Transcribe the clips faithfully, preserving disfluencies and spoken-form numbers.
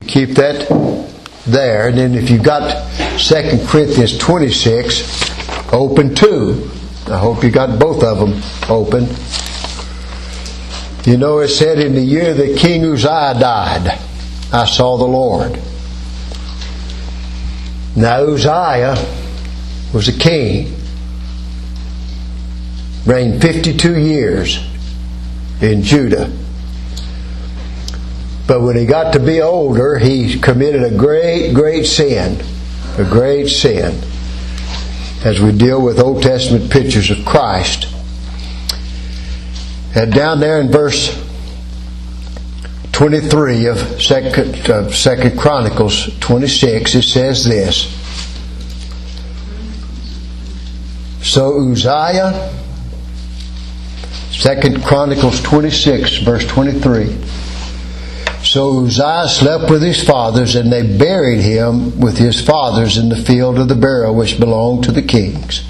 Keep that there. And then if you've got Second Corinthians twenty-six, open too. I hope you got both of them open. You know, it said, in the year that King Uzziah died, I saw the Lord. Now Uzziah was a king. Reigned fifty-two years in Judah. But when he got to be older, he committed a great, great sin. A great sin. As we deal with Old Testament pictures of Christ. And down there in verse twenty-three of Second, of Second Chronicles twenty-six, it says this. So Uzziah, Second Chronicles twenty-six, verse twenty-three. So Uzziah slept with his fathers, and they buried him with his fathers in the field of the burial which belonged to the kings.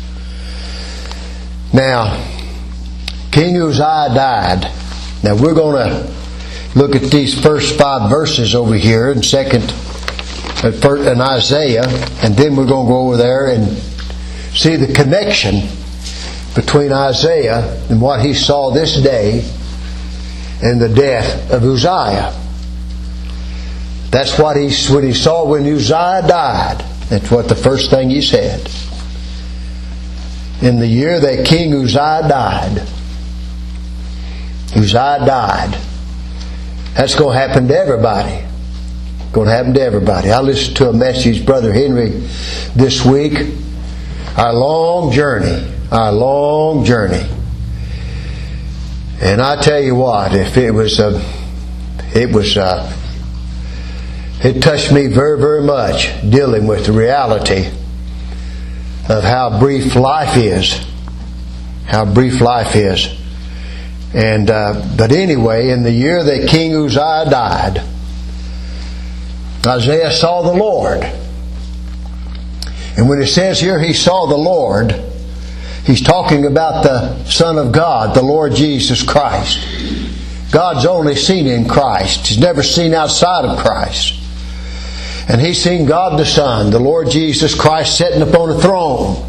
Now, King Uzziah died. Now we're going to look at these first five verses over here in Second in Isaiah, and then we're going to go over there and see the connection between Isaiah and what he saw this day and the death of Uzziah. That's what he, when he saw when Uzziah died. That's what the first thing he said. In the year that King Uzziah died. Uzziah died. That's going to happen to everybody. Going to happen to everybody. I listened to a message, Brother Henry, this week. Our long journey. Our long journey. And I tell you what, if it was a, it was a, it touched me very, very much dealing with the reality of how brief life is. How brief life is. And uh, but anyway, in the year that King Uzziah died, Isaiah saw the Lord. And when it says here he saw the Lord, he's talking about the Son of God, the Lord Jesus Christ. God's only seen in Christ. He's never seen outside of Christ. And he's seen God the Son, the Lord Jesus Christ, sitting upon a throne.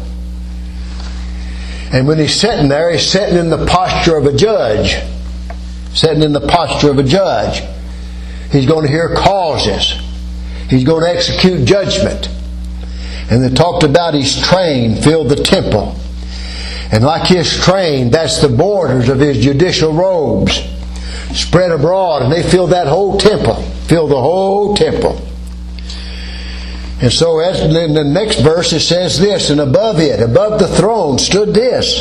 And when he's sitting there, he's sitting in the posture of a judge. Sitting in the posture of a judge. He's going to hear causes. He's going to execute judgment. And they talked about his train filled the temple. And like his train, that's the borders of his judicial robes. Spread abroad, and they filled that whole temple. Filled the whole temple. And so in the next verse it says this, and above it, above the throne stood this,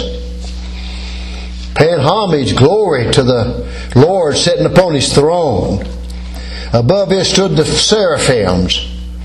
paying homage, glory to the Lord sitting upon his throne. Above it stood the seraphims.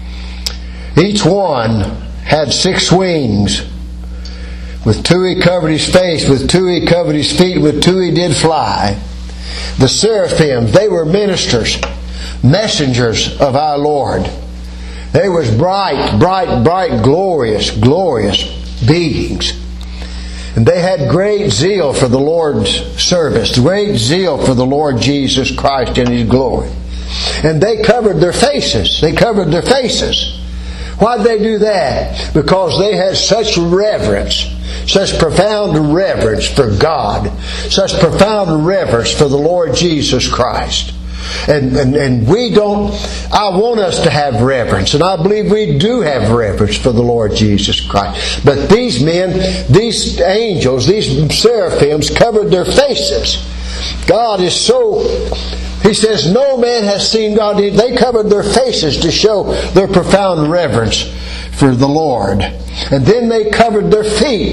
Each one had six wings. With two he covered his face, with two he covered his feet, with two he did fly. The seraphims, they were ministers, messengers of our Lord. They was bright, bright, bright, glorious, glorious beings. And they had great zeal for the Lord's service, great zeal for the Lord Jesus Christ and His glory. And they covered their faces. They covered their faces. Why did they do that? Because they had such reverence, such profound reverence for God, such profound reverence for the Lord Jesus Christ. And, and and we don't, I want us to have reverence, and I believe we do have reverence for the Lord Jesus Christ. But these men, these angels, these seraphims covered their faces. God is so, He says, no man has seen God. They covered their faces to show their profound reverence for the Lord. And then they covered their feet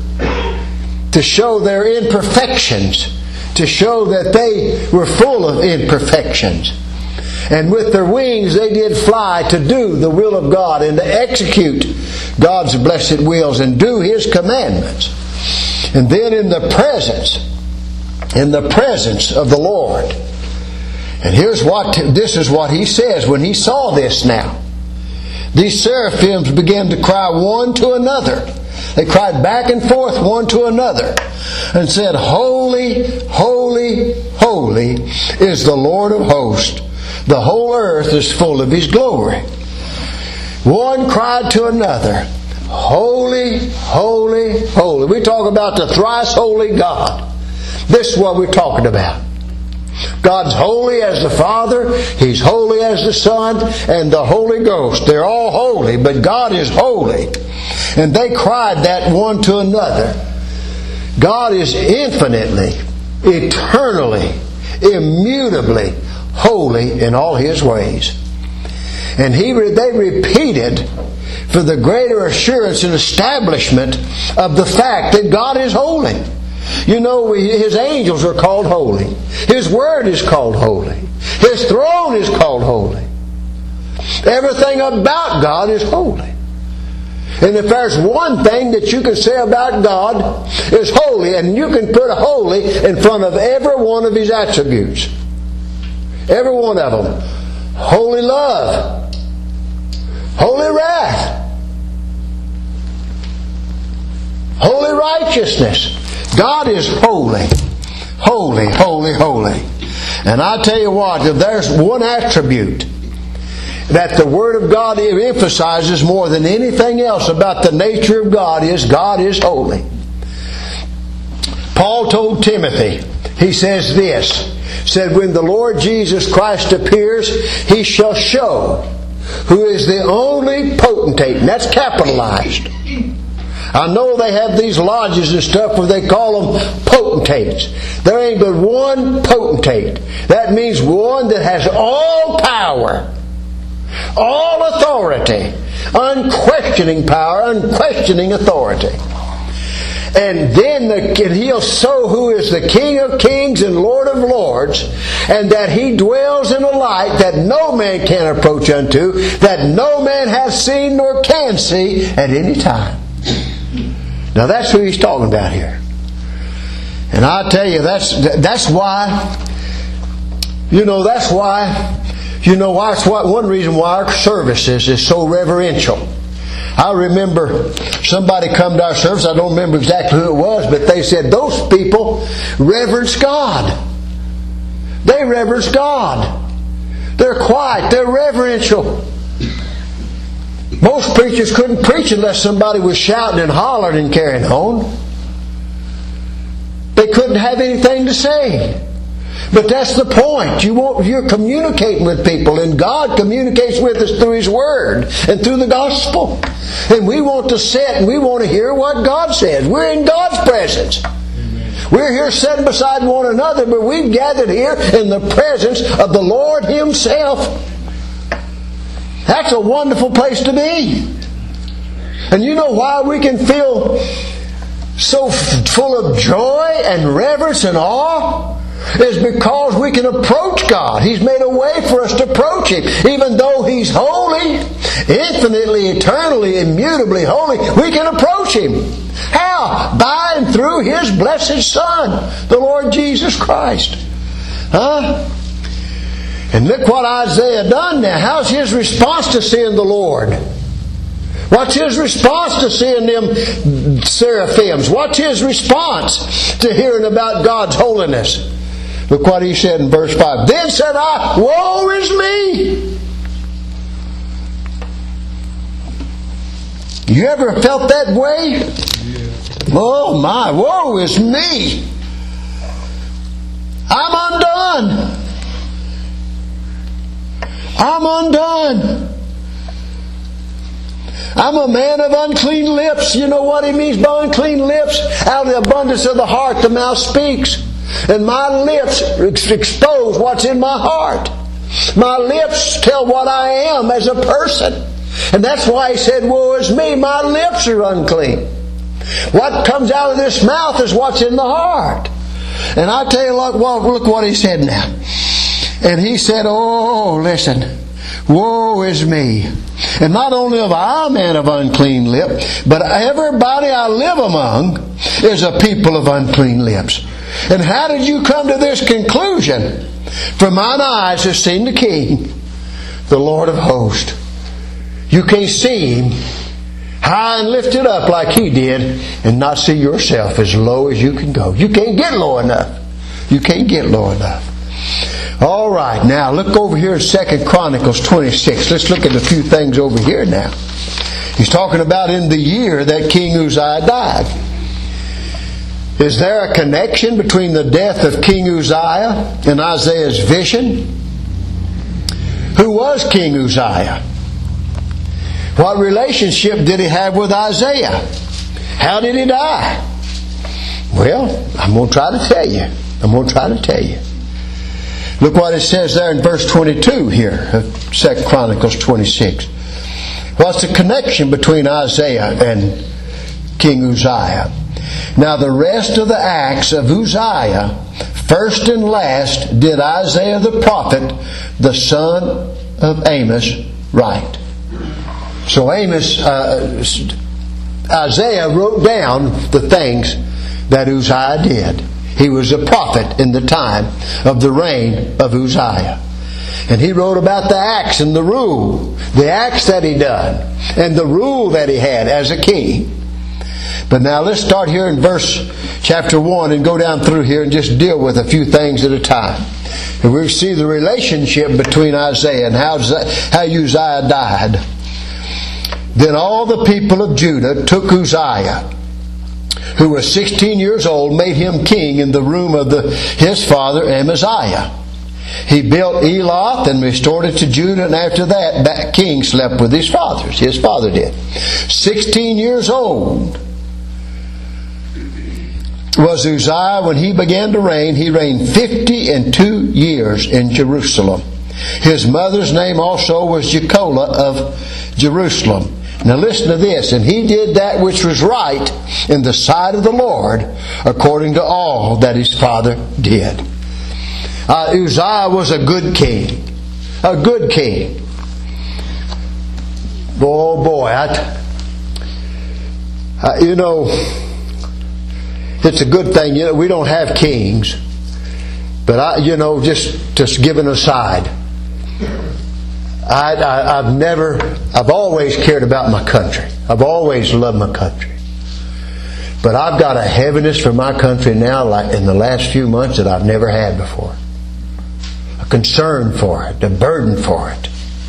to show their imperfections. To show that they were full of imperfections. And with their wings they did fly to do the will of God and to execute God's blessed wills and do His commandments. And then in the presence, in the presence of the Lord. And here's what, this is what He says when He saw this now. These seraphims began to cry one to another. They cried back and forth one to another and said, Holy, holy, holy is the Lord of hosts. The whole earth is full of His glory. One cried to another, Holy, holy, holy. We talk about the thrice holy God. This is what we're talking about. God's holy as the Father, He's holy as the Son, and the Holy Ghost. They're all holy, but God is holy. And they cried that one to another. God is infinitely, eternally, immutably holy in all His ways. And he, they repeated for the greater assurance and establishment of the fact that God is holy. You know, His angels are called holy. His Word is called holy. His throne is called holy. Everything about God is holy. And if there's one thing that you can say about God is holy, and you can put holy in front of every one of His attributes. Every one of them. Holy love. Holy wrath. Holy righteousness. God is holy. Holy, holy, holy. And I tell you what, if there's one attribute that the Word of God emphasizes more than anything else about the nature of God, is God is holy. Paul told Timothy, he says this, said, when the Lord Jesus Christ appears, He shall show who is the only potentate. And that's capitalized. I know they have these lodges and stuff where they call them potentates. There ain't but one potentate. That means one that has all power, all authority, unquestioning power, unquestioning authority. And then the, and He'll show who is the King of kings and Lord of lords, and that He dwells in a light that no man can approach unto, that no man has seen nor can see at any time. Now that's who He's talking about here. And I tell you, that's that's why, you know, that's why, you know, why it's one reason why our services is so reverential. I remember somebody come to our service, I don't remember exactly who it was, but they said those people reverence God. They reverence God. They're quiet, they're reverential. Most preachers couldn't preach unless somebody was shouting and hollering and carrying on. They couldn't have anything to say. But that's the point. You want, you're communicating with people, and God communicates with us through His Word and through the gospel. And we want to sit and we want to hear what God says. We're in God's presence. We're here sitting beside one another, but we've gathered here in the presence of the Lord Himself. That's a wonderful place to be. And you know why we can feel so full of joy and reverence and awe? Is because we can approach God. He's made a way for us to approach Him. Even though He's holy, infinitely, eternally, immutably holy, we can approach Him. How? By and through His blessed Son, the Lord Jesus Christ. Huh? And look what Isaiah done now. How's his response to seeing the Lord? What's his response to seeing them seraphims? What's his response to hearing about God's holiness? Look what he said in verse five. Then said I, woe is me! You ever felt that way? Yeah. Oh my, woe is me! I'm undone! I'm undone! I'm a man of unclean lips. You know what he means by unclean lips? Out of the abundance of the heart the mouth speaks. And my lips expose what's in my heart. My lips tell what I am as a person. And that's why he said, woe is me, my lips are unclean. What comes out of this mouth is what's in the heart. And I tell you, look, well, look what he said now. And he said, oh, listen, woe is me. And not only am I a man of unclean lip, but everybody I live among is a people of unclean lips. And how did you come to this conclusion? For mine eyes have seen the King, the Lord of hosts. You can't see Him high and lifted up like He did and not see yourself as low as you can go. You can't get low enough. You can't get low enough. All right, now look over here in Second Chronicles twenty-six. Let's look at a few things over here now. He's talking about in the year that King Uzziah died. Is there a connection between the death of King Uzziah and Isaiah's vision? Who was King Uzziah? What relationship did he have with Isaiah? How did he die? Well, I'm going to try to tell you. I'm going to try to tell you. Look what it says there in verse twenty-two here of Second Chronicles twenty-six. What's the connection between Isaiah and King Uzziah? Now the rest of the acts of Uzziah, first and last, did Isaiah the prophet, the son of Amos, write. So Amos, uh, Isaiah wrote down the things that Uzziah did. He was a prophet in the time of the reign of Uzziah. And he wrote about the acts and the rule, the acts that he done, and the rule that he had as a king. But now let's start here in verse chapter one and go down through here and just deal with a few things at a time. And we'll see the relationship between Isaiah and how, how Uzziah died. Then all the people of Judah took Uzziah, who was sixteen years old, made him king in the room of the, his father Amaziah. He built Eloth and restored it to Judah, and after that, that king slept with his fathers. His father did. Sixteen years old was Uzziah when he began to reign. He reigned fifty and two years in Jerusalem. His mother's name also was Jecolah of Jerusalem. Now listen to this. And he did that which was right in the sight of the Lord, according to all that his father did. Uh, Uzziah was a good king. A good king. Oh boy, I, uh, you know, it's a good thing. You know, we don't have kings, but I, you know, just just giving aside, I, I, I've never, I've always cared about my country. I've always loved my country. But I've got a heaviness for my country now, like in the last few months, that I've never had before. A concern for it, a burden for it.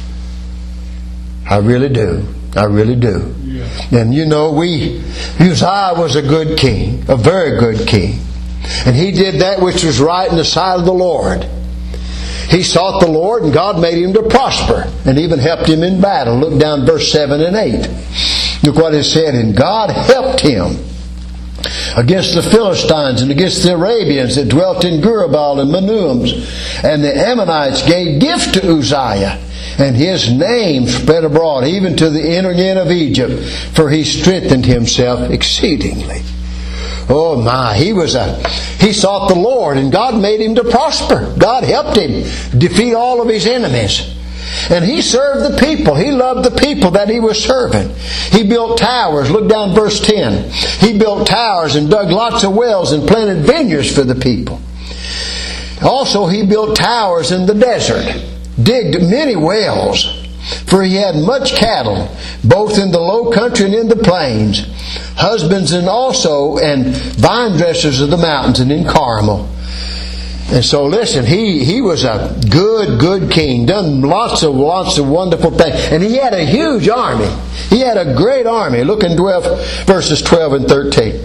I really do. I really do. Yeah. And you know, we, Uzziah was a good king, a very good king. And he did that which was right in the sight of the Lord. He sought the Lord, and God made him to prosper, and even helped him in battle. Look down verse seven and eight. Look what it said. And God helped him against the Philistines and against the Arabians that dwelt in Gurabal and Manuims. And the Ammonites gave gift to Uzziah, and his name spread abroad, even to the inner end of Egypt, for he strengthened himself exceedingly. Oh my, he was a, he sought the Lord, and God made him to prosper. God helped him defeat all of his enemies. And he served the people. He loved the people that he was serving. He built towers. Look down verse ten. He built towers and dug lots of wells and planted vineyards for the people. Also he built towers in the desert, digged many wells, for he had much cattle, both in the low country and in the plains, husbands and also and vine dressers of the mountains and in Carmel. And so listen, he, he was a good, good king, done lots of, lots of wonderful things. And he had a huge army. He had a great army. Look in twelve, verses twelve and thirteen.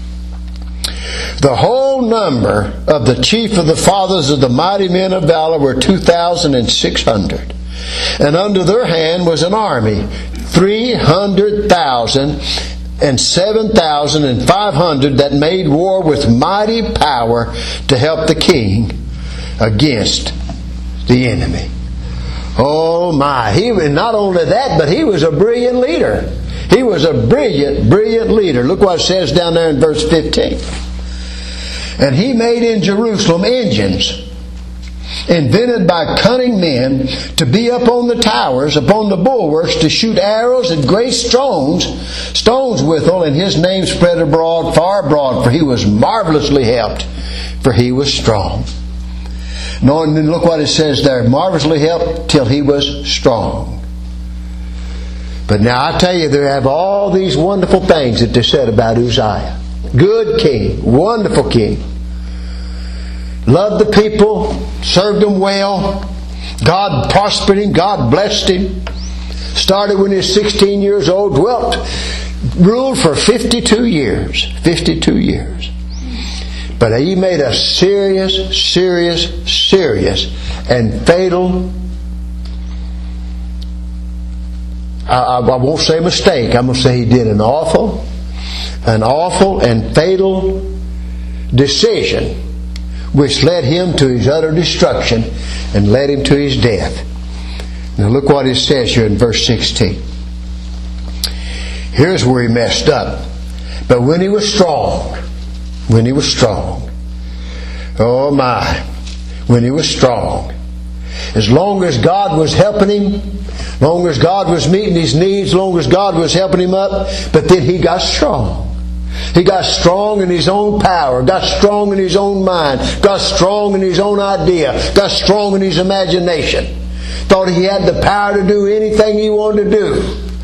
The whole number of the chief of the fathers of the mighty men of valor were two thousand and six hundred. And under their hand was an army, three hundred thousand and seven thousand and five hundred that made war with mighty power to help the king against the enemy. Oh my, he was not only that, but he was a brilliant leader. He was a brilliant, brilliant leader. Look what it says down there in verse fifteen. And he made in Jerusalem engines, invented by cunning men, to be up on the towers, upon the bulwarks, to shoot arrows and great stones, stones withal, and his name spread abroad, far abroad, for he was marvelously helped, for he was strong. No, and then look what it says there, marvelously helped till he was strong. But now I tell you, they have all these wonderful things that they said about Uzziah. Good king, wonderful king. loved the people, served them well. God prospered him, God blessed him. Started when he was sixteen years old, dwelt, ruled for fifty-two years. fifty-two years. But he made a serious, serious, serious and fatal, I, I, I won't say mistake, I'm going to say he did an awful, an awful and fatal decision which led him to his utter destruction and led him to his death. Now look what it says here in verse sixteen. Here's where he messed up. But when he was strong, when he was strong, oh my, when he was strong, as long as God was helping him, as long as God was meeting his needs, as long as God was helping him up, but then he got strong. He got strong in his own power, got strong in his own mind, got strong in his own idea, got strong in his imagination. Thought he had the power to do anything he wanted to do.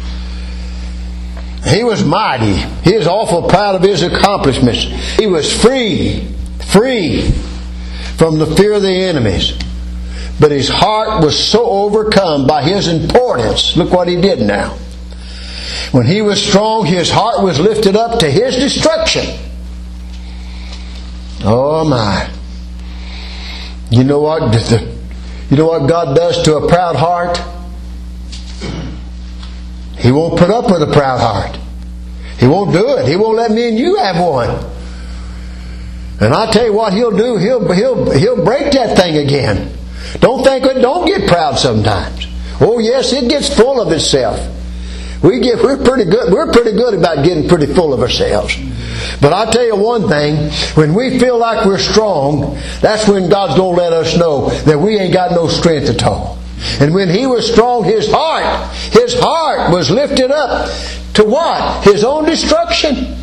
He was mighty. He was awful proud of his accomplishments. He was free, free from the fear of the enemies. But his heart was so overcome by his importance. Look what he did now. When he was strong, his heart was lifted up to his destruction. Oh my. You know what? You know what God does to a proud heart? He won't put up with a proud heart. He won't do it. He won't let me and you have one. And I tell you what He'll do. He'll he'll he'll break that thing again. Don't think it. Don't get proud sometimes. Oh yes, it gets full of itself. We get we're pretty good. We're pretty good about getting pretty full of ourselves. But I tell you one thing: when we feel like we're strong, that's when God's going to let us know that we ain't got no strength at all. And when he was strong, his heart, his heart was lifted up to what? His own destruction.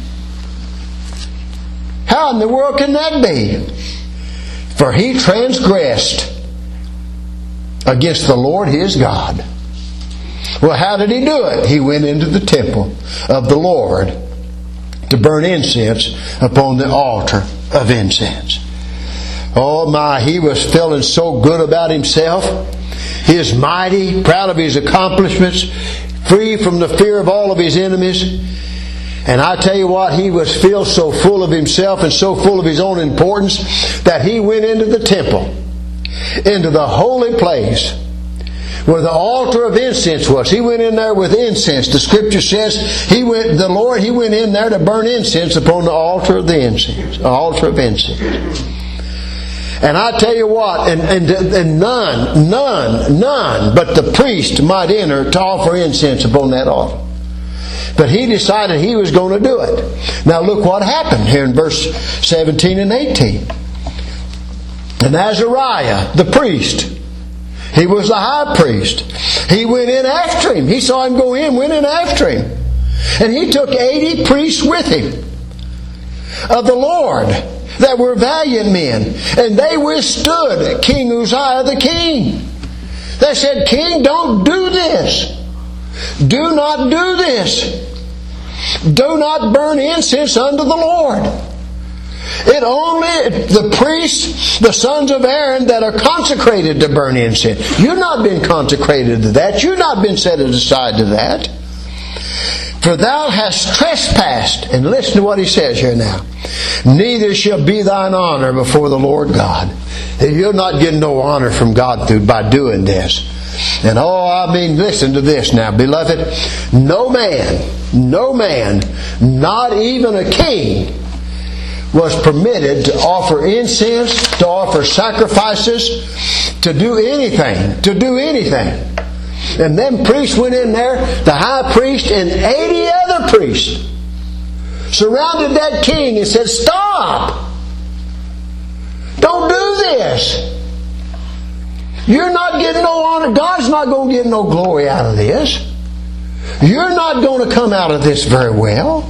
How in the world can that be? For he transgressed against the Lord his God. Well, how did he do it? He went into the temple of the Lord to burn incense upon the altar of incense. Oh my, he was feeling so good about himself. He is mighty, proud of his accomplishments, free from the fear of all of his enemies. And I tell you what, he was filled so full of himself and so full of his own importance that he went into the temple, into the holy place where the altar of incense was. He went in there with incense. The Scripture says he went. The Lord, he went in there to burn incense upon the altar of the incense, the altar of incense. And I tell you what, and, and, and none, none, none but the priest might enter to offer incense upon that altar. But he decided he was going to do it. Now look what happened here in verse seventeen and eighteen. And Azariah, the priest, he was the high priest. He went in after him. He saw him go in, went in after him. And he took eighty priests with him of the Lord that were valiant men. And they withstood King Uzziah the king. They said, King, don't do this. Do not do this. Do not burn incense unto the Lord. It only the priests, the sons of Aaron, that are consecrated to burn incense. You've not been consecrated to that. You've not been set aside to that. For thou hast trespassed. And listen to what he says here now. Neither shall be thine honor before the Lord God. You're not getting no honor from God through by doing this. And oh, I mean, listen to this now, beloved. No man, no man, not even a king, was permitted to offer incense, to offer sacrifices, to do anything, to do anything. And then priests went in there, the high priest and eighty other priests, surrounded that king and said, stop! Don't do this! You're not getting no honor. God's not going to get no glory out of this. You're not going to come out of this very well.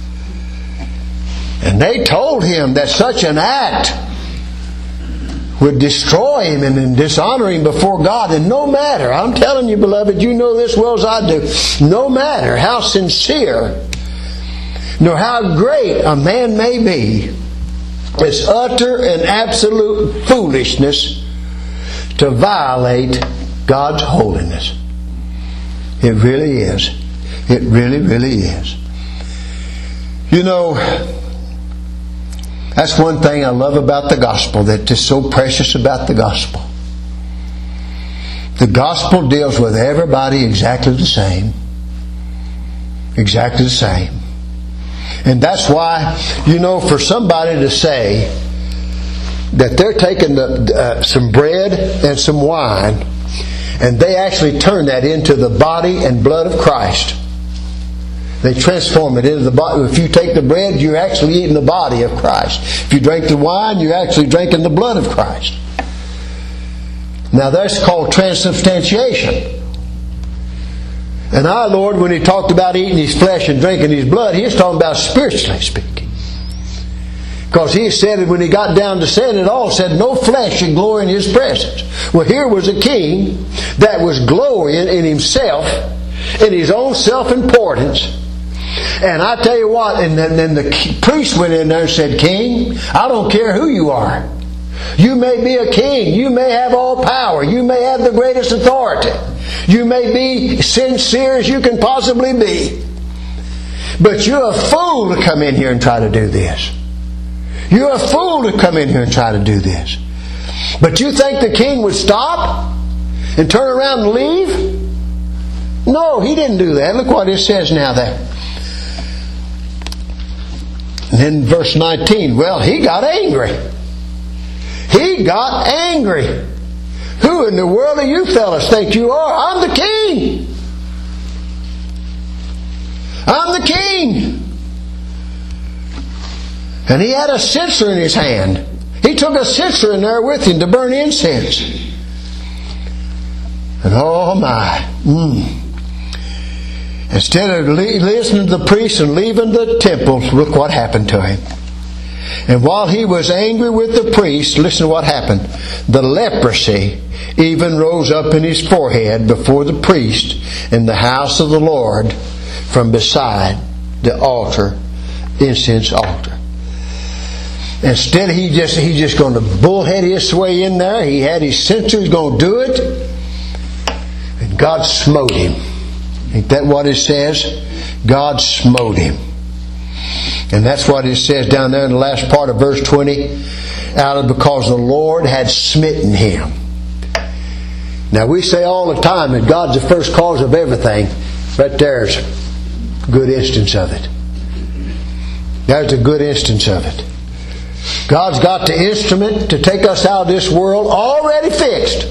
And they told him that such an act would destroy him and dishonor him before God. And no matter, I'm telling you, beloved, you know this well as I do, no matter how sincere nor how great a man may be, It's utter and absolute foolishness to violate God's holiness. It really is. It really, really is. You know, that's one thing I love about the gospel, that is so precious about the gospel. The gospel deals with everybody exactly the same. Exactly the same. And that's why, you know, for somebody to say that they're taking the, uh, some bread and some wine, and they actually turn that into the body and blood of Christ. They transform it into the body. If you take the bread, you're actually eating the body of Christ. If you drink the wine, you're actually drinking the blood of Christ. Now that's called transubstantiation. And our Lord, when He talked about eating His flesh and drinking His blood, He was talking about spiritually speaking. Because He said it when He got down to saying it all, said no flesh should glory in His presence. Well, here was a king that was glorying in himself, in his own self-importance. And I tell you what, and then, then the priest went in there and said, King, I don't care who you are. You may be a king. You may have all power. You may have the greatest authority. You may be sincere as you can possibly be. But you're a fool to come in here and try to do this. You're a fool to come in here and try to do this. But you think the king would stop and turn around and leave? No, he didn't do that. Look what it says now there. And then verse nineteen, well, he got angry. He got angry. Who in the world do you fellas think you are? I'm the king. I'm the king. And he had a censer in his hand. He took a censer in there with him to burn incense. And oh my. Mm. Instead of listening to the priest and leaving the temple, look what happened to him. And while he was angry with the priest, listen to what happened. The leprosy even rose up in his forehead before the priest in the house of the Lord from beside the altar, incense altar. Instead, he just he's just going to bullhead his way in there. He had his censer, he's going to do it. And God smote him. Ain't that what it says? God smote him. And that's what it says down there in the last part of verse twenty. Out of because the Lord had smitten him. Now we say all the time that God's the first cause of everything. But there's a good instance of it. There's a good instance of it. God's got the instrument to take us out of this world already fixed.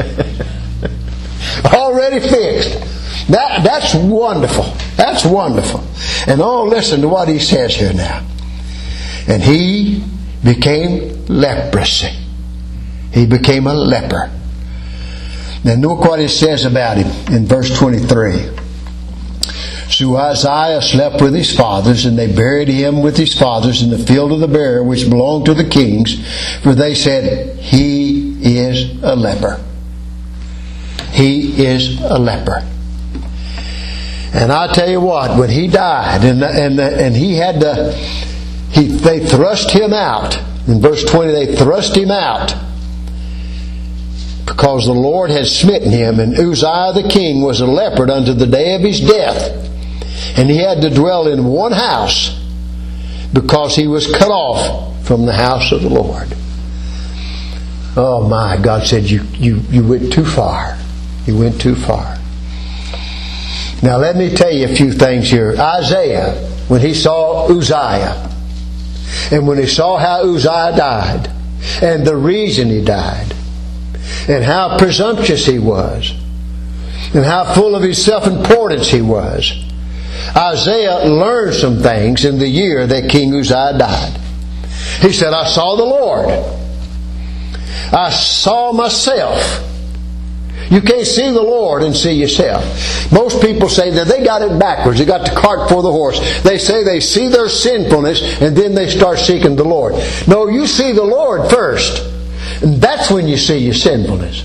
Already fixed. That, that's wonderful. That's wonderful. And oh, listen to what he says here now. And he became leprosy. He became a leper. Now look what it says about him in verse twenty-three. So Uzziah slept with his fathers, and they buried him with his fathers in the field of the burial which belonged to the kings, for they said, He is a leper. He is a leper. And I tell you what, when he died, and and and he had to, he they thrust him out. In verse twenty, they thrust him out because the Lord had smitten him, and Uzziah the king was a leper unto the day of his death, and he had to dwell in one house because he was cut off from the house of the Lord. Oh my! God said, "You you you went too far. You went too far." Now let me tell you a few things here. Isaiah, when he saw Uzziah, and when he saw how Uzziah died, and the reason he died, and how presumptuous he was, and how full of his self-importance he was, Isaiah learned some things in the year that King Uzziah died. He said, I saw the Lord. I saw myself. You can't see the Lord and see yourself. Most people say that they got it backwards. They got the cart before the horse. They say they see their sinfulness and then they start seeking the Lord. No, you see the Lord first. And that's when you see your sinfulness.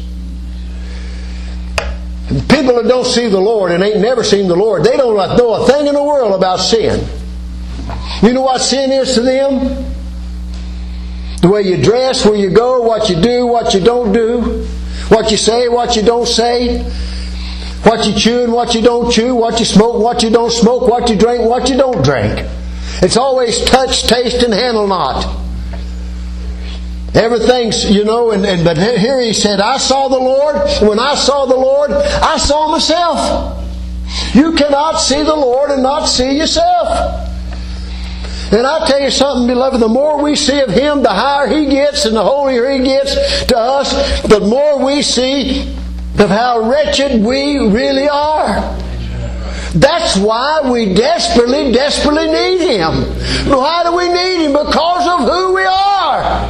People that don't see the Lord and ain't never seen the Lord, they don't know a thing in the world about sin. You know what sin is to them? The way you dress, where you go, what you do, what you don't do, what you say, what you don't say, what you chew and what you don't chew, what you smoke, what you don't smoke, what you drink, what you don't drink. It's always touch, taste, and handle not. Everything's, you know, and, and but here he said, I saw the Lord. When I saw the Lord, I saw myself. You cannot see the Lord and not see yourself. And I tell you something, beloved, the more we see of Him, the higher He gets and the holier He gets to us, the more we see of how wretched we really are. That's why we desperately, desperately need Him. Why do we need Him? Because of who we are.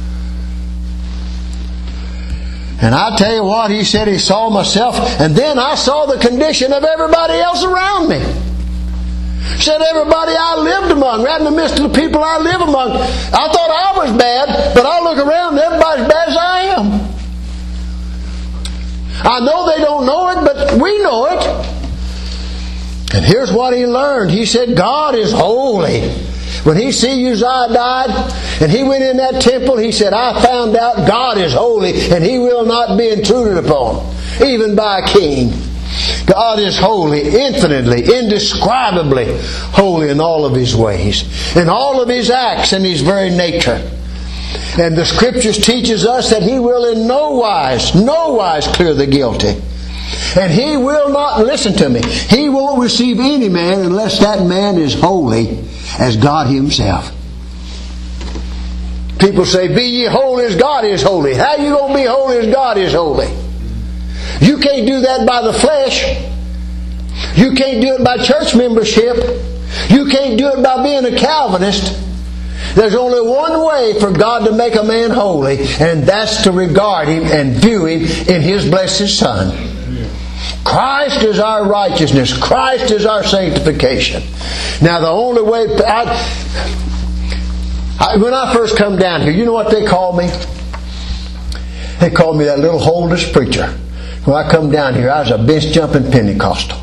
And I tell you what, he said he saw myself, and then I saw the condition of everybody else around me. He said everybody I lived among, right in the midst of the people I live among, I thought I was bad, but I look around and everybody's as bad as I am. I know they don't know it, but we know it. And here's what he learned. He said, God is holy. When he see Uzziah died, and he went in that temple, he said, I found out God is holy, and He will not be intruded upon, even by a king. God is holy, infinitely, indescribably holy in all of His ways, in all of His acts, and His very nature. And the Scriptures teaches us that He will in no wise, no wise clear the guilty. And He will not, listen to me, He won't receive any man unless that man is holy as God Himself. People say, be ye holy as God is holy. How are you going to be holy as God is holy? You can't do that by the flesh. You can't do it by church membership. You can't do it by being a Calvinist. There's only one way for God to make a man holy, and that's to regard him and view him in His blessed Son. Christ is our righteousness. Christ is our sanctification. Now the only way... I, I, when I first come down here, you know what they call me? They called me that little Holders preacher. When I come down here, I was a bench-jumping Pentecostal.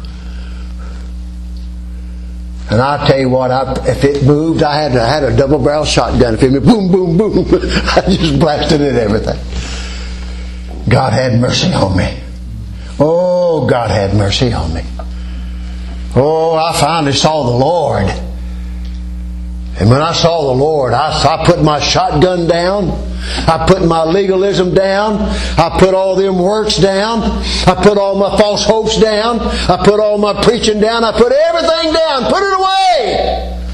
And I tell you what, I, if it moved, I had, I had a double-barrel shotgun. If it moved, boom, boom, boom, I just blasted at everything. God had mercy on me. Oh, God had mercy on me. Oh, I finally saw the Lord. And when I saw the Lord, I, I put my shotgun down. I put my legalism down. I put all them works down. I put all my false hopes down. I put all my preaching down. I put everything down. Put it away.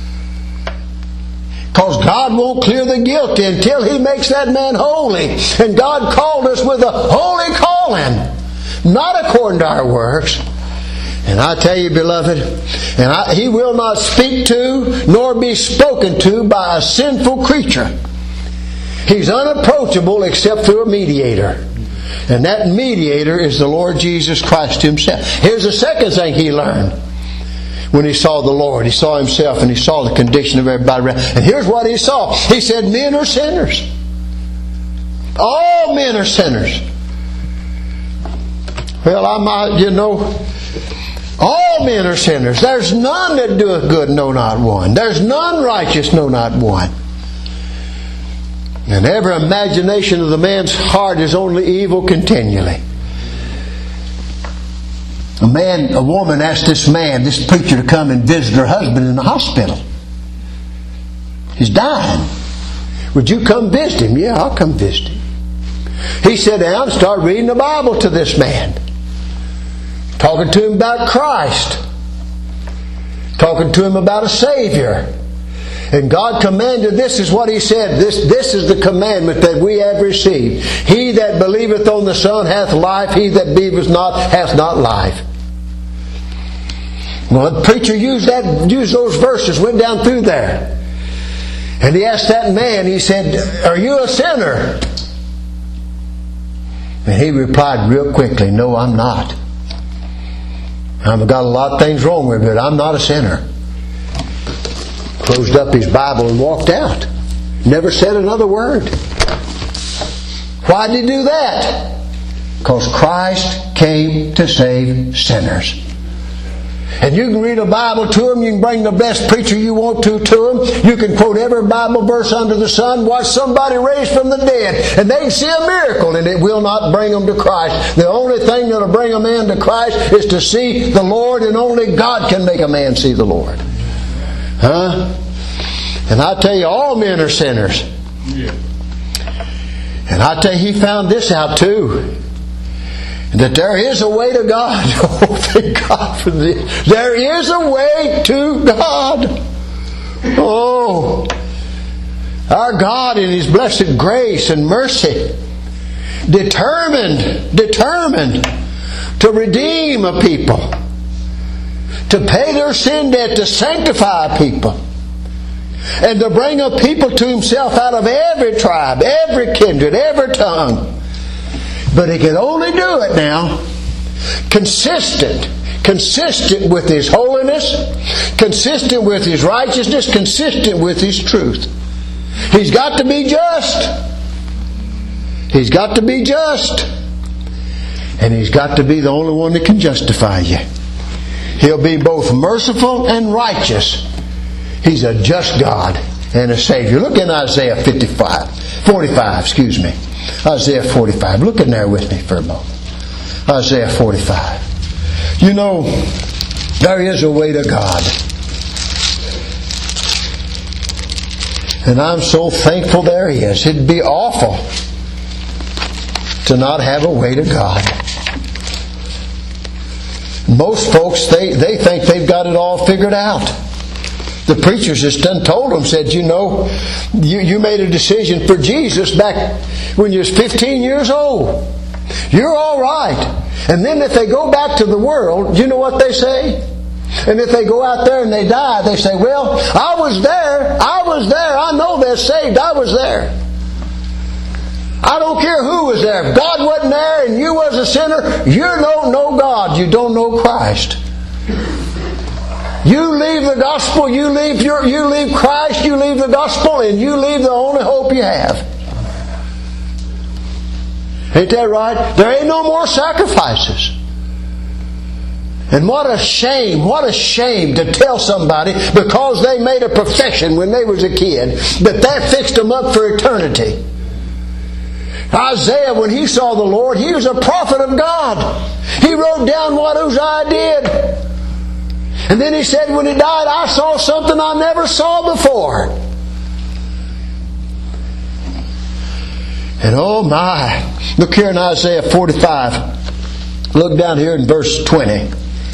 Because God won't clear the guilty until He makes that man holy. And God called us with a holy calling, not according to our works. And I tell you, beloved, and I, He will not speak to nor be spoken to by a sinful creature. He's unapproachable except through a mediator. And that mediator is the Lord Jesus Christ Himself. Here's the second thing he learned when he saw the Lord. He saw himself and he saw the condition of everybody around. And here's what he saw. He said, men are sinners. All men are sinners. Well, I might, you know... All men are sinners. There's none that doeth good, no not one. There's none righteous, no not one. And every imagination of the man's heart is only evil continually. A man, a woman asked this man, this preacher, to come and visit her husband in the hospital. He's dying. Would you come visit him? Yeah, I'll come visit him. He sat down and started reading the Bible to this man. Talking to him about Christ. Talking to him about a Savior. And God commanded, this is what He said, this, this is the commandment that we have received. He that believeth on the Son hath life, he that believeth not hath not life. Well, the preacher used that, used those verses, went down through there. And he asked that man, he said, are you a sinner? And he replied real quickly, no, I'm not. I've got a lot of things wrong with me, but I'm not a sinner. Closed up his Bible and walked out. Never said another word. Why did he do that? Because Christ came to save sinners. And you can read a Bible to them. You can bring the best preacher you want to to them. You can quote every Bible verse under the sun. Watch somebody raised from the dead. And they can see a miracle, and it will not bring them to Christ. The only thing that will bring a man to Christ is to see the Lord, and only God can make a man see the Lord. Huh? And I tell you, all men are sinners. Yeah. And I tell you, he found this out too. That there is a way to God. Oh, thank God for this. There is a way to God. Oh, our God in His blessed grace and mercy, determined, determined to redeem a people, to pay their sin debt, to sanctify a people, and to bring a people to Himself out of every tribe, every kindred, every tongue. But He can only do it now consistent, consistent with His holiness, consistent with His righteousness, consistent with His truth. He's got to be just. He's got to be just. And He's got to be the only one that can justify you. He'll be both merciful and righteous. He's a just God and a Savior. Look in Isaiah fifty-five, forty-five, excuse me. Isaiah forty-five. Look in there with me for a moment. Isaiah forty-five. You know, there is a way to God. And I'm so thankful there is. It'd be awful to not have a way to God. Most folks, they, they think they've got it all figured out. The preachers just done told them, said, you know, you, you made a decision for Jesus back when you was fifteen years old. You're all right. And then if they go back to the world, you know what they say? And if they go out there and they die, they say, well, I was there. I was there. I know they're saved. I was there. I don't care who was there. If God wasn't there and you was a sinner, you don't know God. You don't know Christ. You leave the gospel, you leave your, you leave Christ, you leave the gospel, and you leave the only hope you have. Ain't that right? There ain't no more sacrifices. And what a shame, what a shame to tell somebody because they made a profession when they was a kid that that fixed them up for eternity. Isaiah, when he saw the Lord, he was a prophet of God. He wrote down what Uzziah did. And then he said when he died, I saw something I never saw before. And oh my, look here in Isaiah forty-five. Look down here in verse twenty.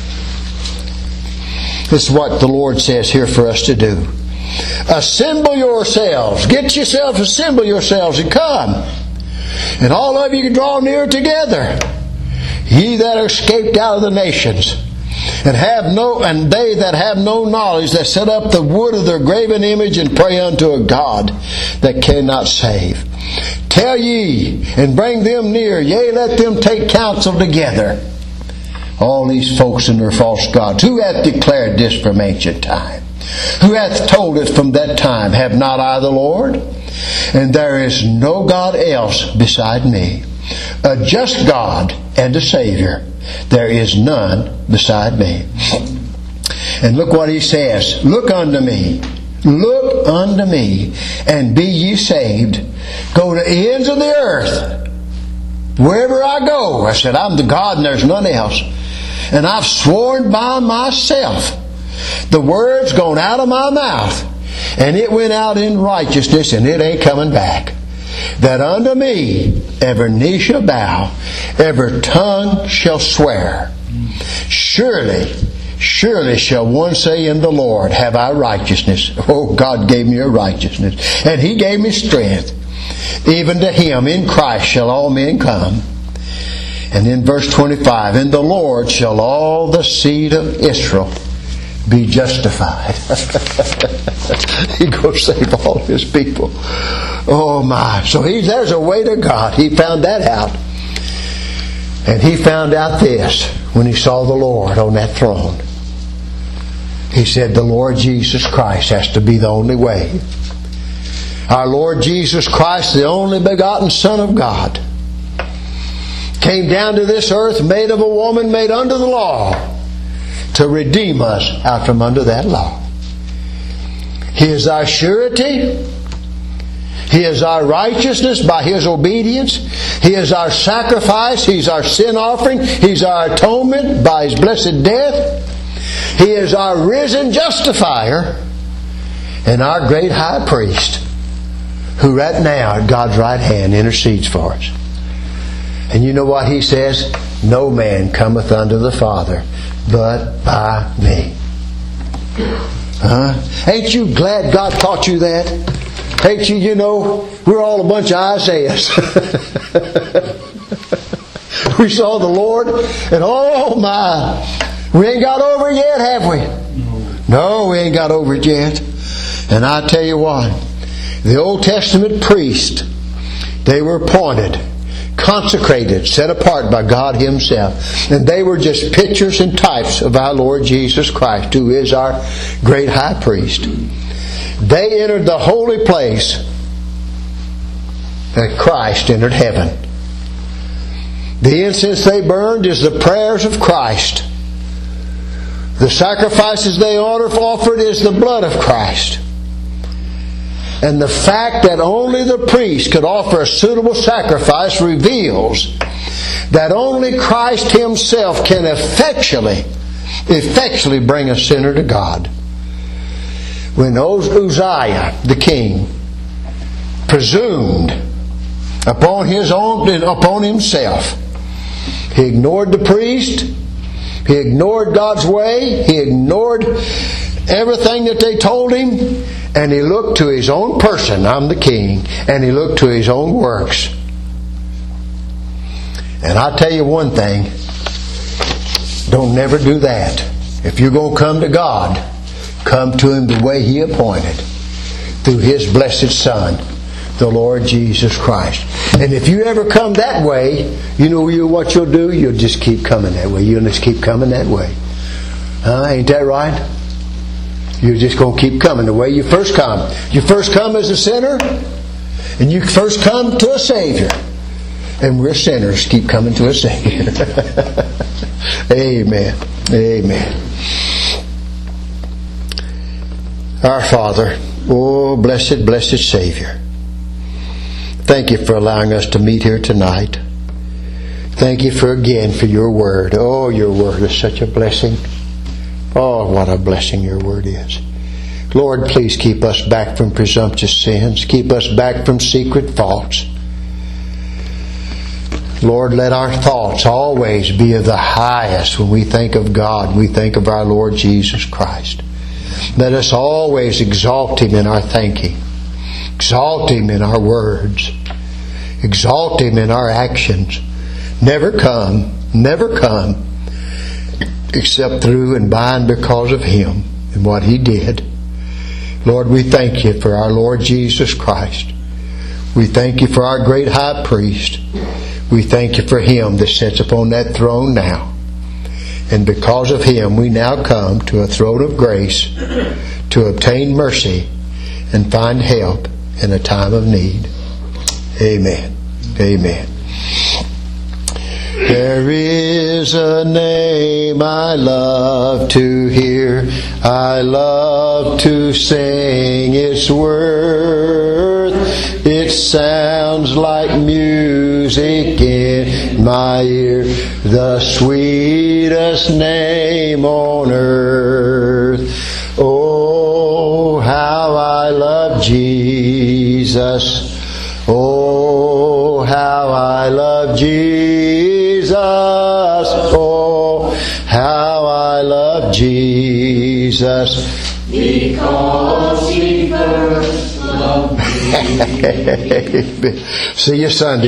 This is what the Lord says here for us to do. Assemble yourselves. Get yourselves, assemble yourselves and come. And all of you can draw near together. Ye that are escaped out of the nations. And have no, and they that have no knowledge, that set up the wood of their graven image and pray unto a God that cannot save. Tell ye and bring them near, yea, let them take counsel together. All these folks and their false gods. Who hath declared this from ancient time? Who hath told it from that time? Have not I the Lord? And there is no God else beside me. A just God and a Savior. There is none beside me. And look what he says. Look unto me. Look unto me. And be ye saved. Go to ends of the earth. Wherever I go. I said, I'm the God and there's none else. And I've sworn by myself. The word's gone out of my mouth. And it went out in righteousness and it ain't coming back. That unto me every knee shall bow, every tongue shall swear. Surely, surely shall one say in the Lord, have I righteousness. Oh, God gave me a righteousness. And He gave me strength. Even to Him in Christ shall all men come. And in verse twenty-five, in the Lord shall all the seed of Israel be justified. He goes save all His people. Oh my. So he, there's a way to God. He found that out. And he found out this when he saw the Lord on that throne. He said the Lord Jesus Christ has to be the only way. Our Lord Jesus Christ, the only begotten Son of God, came down to this earth, made of a woman, made under the law, to redeem us out from under that law. He is our surety. He is our righteousness by His obedience. He is our sacrifice. He's our sin offering. He's our atonement by His blessed death. He is our risen justifier and our great high priest, who right now at God's right hand intercedes for us. And you know what He says? No man cometh unto the Father but by me. Huh? Ain't you glad God taught you that? Ain't you, you know, we're all a bunch of Isaiahs. We saw the Lord and oh my, we ain't got over it yet, have we? No, we ain't got over it yet. And I tell you what, the Old Testament priests, they were appointed, consecrated, set apart by God Himself. And they were just pictures and types of our Lord Jesus Christ, who is our great high priest. They entered the holy place that Christ entered heaven. The incense they burned is the prayers of Christ. The sacrifices they offered is the blood of Christ. And the fact that only the priest could offer a suitable sacrifice reveals that only Christ Himself can effectually, effectually bring a sinner to God. When Uzziah, the king, presumed upon his own, upon himself, he ignored the priest, he ignored God's way, he ignored everything that they told him, and he looked to his own person, I'm the king, and he looked to his own works. And I'll tell you one thing, don't never do that. If you're going to come to God, come to Him the way He appointed, through His blessed Son, the Lord Jesus Christ. And if you ever come that way, you know what you'll do? You'll just keep coming that way. You'll just keep coming that way. Huh? Ain't that right? You're just going to keep coming the way you first come. You first come as a sinner, and you first come to a Savior. And we're sinners, keep coming to a Savior. Amen. Amen. Our Father, oh blessed, blessed Savior, thank You for allowing us to meet here tonight. Thank You for again for Your Word. Oh, Your Word is such a blessing. Oh, what a blessing Your Word is. Lord, please keep us back from presumptuous sins. Keep us back from secret faults. Lord, let our thoughts always be of the highest when we think of God, we think of our Lord Jesus Christ. Let us always exalt Him in our thinking. Exalt Him in our words. Exalt Him in our actions. Never come, never come, except through and by and because of Him and what He did. Lord, we thank You for our Lord Jesus Christ. We thank You for our great high priest. We thank You for Him that sits upon that throne now. And because of Him, we now come to a throne of grace to obtain mercy and find help in a time of need. Amen. Amen. There is a name I love to hear. I love to sing its worth. It sounds like music in my ear. The sweetest name on earth. Oh, how I love Jesus. Oh, how I love Jesus. Oh, how I love Jesus. Because He first loved me. See you Sunday.